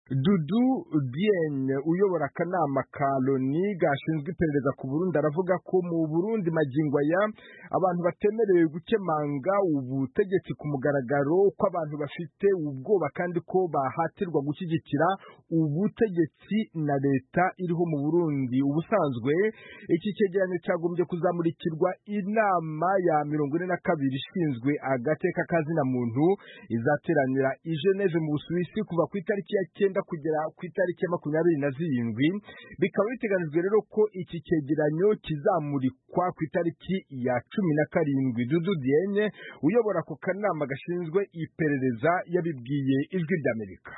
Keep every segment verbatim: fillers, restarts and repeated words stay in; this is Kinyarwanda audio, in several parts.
Dudu Dieng uyobora akanama ka Loni gashinzwe iperereza ku Burundi aravuga ko mu Burundi magingo aya abantu batemerewe gukemanga ubutegetsi ku mugaragaro, ko abantu bafite ubwoba kandi ko bahatirwa gushyigikira ubutegetsi na leta iriho mu Burundi. Ubusanzwe iki cyegeranyo cyagombye kuzamurikirwa inama ya mirongo ine na kabiri ishinzwe agateka kazina muntu izateranira i Geneve mu Busuwisi kuva ku itariki ya cyenda kugera ku itariki ya makumyabiri na zirindwi. Bikaba biteganijwe rero ko iki cyegeranyo kizamurikwa ku itariki ya cumi na karindwi. Dudu Dieng uyobora ako kanama gashinzwe iperereza yabibwiye Ijwi ry'Amerika.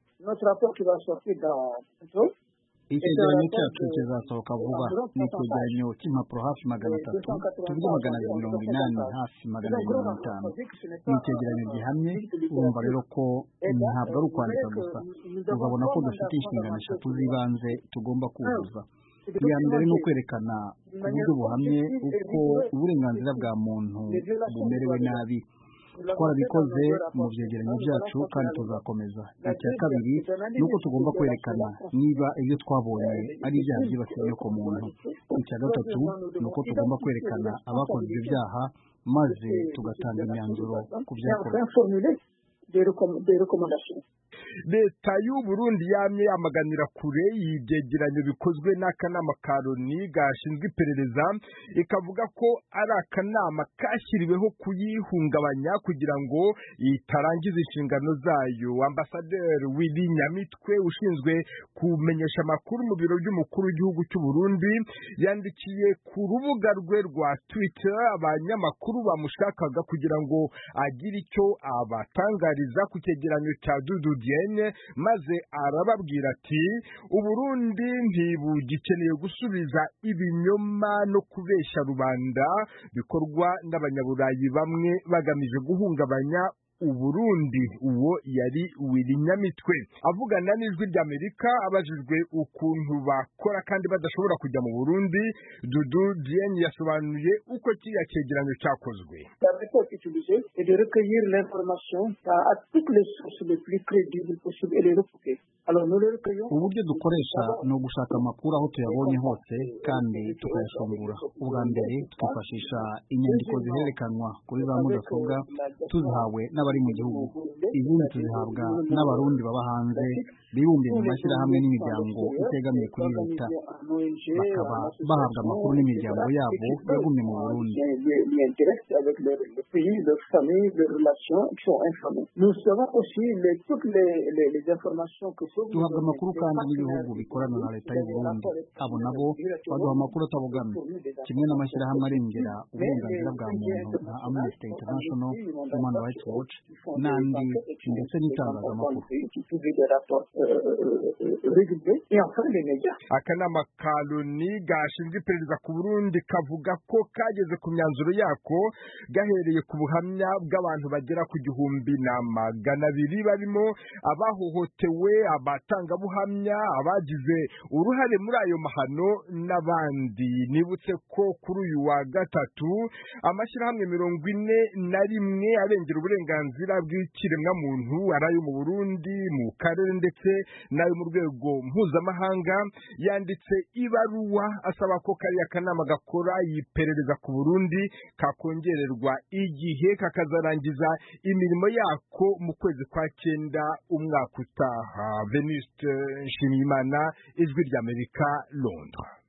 Icyegeranyo cyacu kizasohoka vuba. Ni icyegeranyo cy'impapuro hafi magana atatu tuvuge magana abiri mirongo inani hafi magana abiri mirongo itanu. Ni icyegeranyo gihamye. Urumva rero ko ntabwo ari ukwandika gusa, urabona ko dufite inshingano eshatu z'ibanze tugomba kuzuza. Iya mbere ni ukwerekana ku buryo buhamye uko uburenganzira bwa muntu bumerewe nabi. Twarabikoze mu byegeranyo byacu kandi tuzakomeza. Icya kabiri ni uko tugomba kwerekana niba ibyo twabonye ari ibyaha byibasiye ku muntu. Icya gatatu ni uko tugomba kwerekana abakoze ibyo byaha maze tugatanga imyanzuro ku byakorwa. Leta y'u Burundi yamye yamaganira kure ibyegeranyo bikozwe n'akanama ka Loni gashinzwe iperereza, ikavuga ko ari akanama kashyiriweho kuyihungabanya kugira ngo itarangiza inshingano zayo. Ambasaderi Willy Nyamitwe ushinzwe kumenyesha amakuru mu biro by'umukuru w'igihugu cy'u Burundi yandikiye ku rubuga rwe rwa Twitter abanyamakuru bamushakaga kugira ngo agire icyo abatangariza ku cyegeranyo cya Dudu Dieng, maze arababwira ati Uburundi ntibugikeneye gusubiza ibinyoma no kubeshya rubanda bikorwa n'abanyaburayi bamwe bagamije guhungabanya Uburundi. Uwo yari Willy Nyamitwe avugana n'Ijwi ry'Amerika abajijwe ukuntu bakora kandi badashobora kujya mu Burundi. Dudu Dieng yasobanuye uko kiriya cyegeranyo cyakozwe. Uburyo dukoresha ni ugushaka amakuru aho tuyabonye hose kandi tukayashungura. Ubwa mbere twifashisha inyandiko ziherekanwa kuri za mudasobwa tuzihawe n'abari mu gihugu. Izindi tuzihabwa n'abarundi baba hanze bibumbiye mu mashyirahamwe n'imiryango itegamiye kuri leta, bakaba bahabwa amakuru n'imiryango yabo yagumye mu Burundi. Duhabwa amakuru kandi n'ibihugu bikorana na leta y'u Burundi. Abo nabo baduha amakuru atabogamye, kimwe n'amashyirahamwe arengera uburenganzira bwa muntu nka Amnesty International, Human Rights Watch n'andi, ndetse n'itangazamakuru. Akanama ka Loni gashinzwe iperereza ku Burundi kavuga ko kageze ku myanzuro yako gahereye ku buhamya bw'abantu bagera ku gihumbi na magana abiri barimo abahohotewe, abatangabuhamya, abagize uruhare muri ayo mahano n'abandi. Nibutse ko kuri uyu wa gatatu amashyirahamwe mirongo ine na rimwe arengera uburenganzira bw'ikiremwamuntu ari ayo mu Burundi, mu karere ndetse n'ayo mu rwego mpuzamahanga yanditse ibaruwa asaba ko kariya kanama gakora iperereza ku Burundi kakongererwa igihe kakazarangiza imirimo yako mu kwezi kwa cyenda umwaka utaha. Venuste Nshimiyimana, Ijwi ry'Amerika, Londres.